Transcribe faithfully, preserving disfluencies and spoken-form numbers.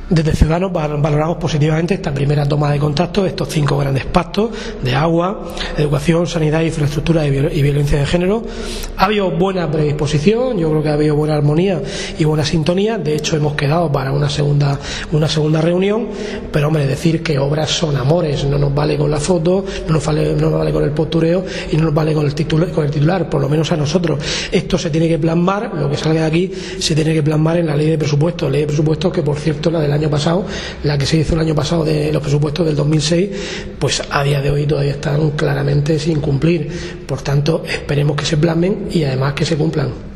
Desde Ciudadanos valoramos positivamente esta primera toma de contacto, estos cinco grandes pactos de agua, educación, sanidad, infraestructura y violencia de género. Ha habido buena predisposición, yo creo que ha habido buena armonía y buena sintonía. De hecho, hemos quedado para una segunda, una segunda reunión, pero hombre, decir que obras son amores, no nos vale con la foto, no nos vale, no nos vale con el postureo y no nos vale con el titular, con el titular, por lo menos a nosotros. Esto se tiene que plasmar, lo que salga de aquí se tiene que plasmar en la ley de presupuestos, ley de presupuestos que, por cierto, la del año pasado, la que se hizo el año pasado de los presupuestos del dos mil seis, pues a día de hoy todavía están claramente sin cumplir. Por tanto, esperemos que se plasmen y además que se cumplan.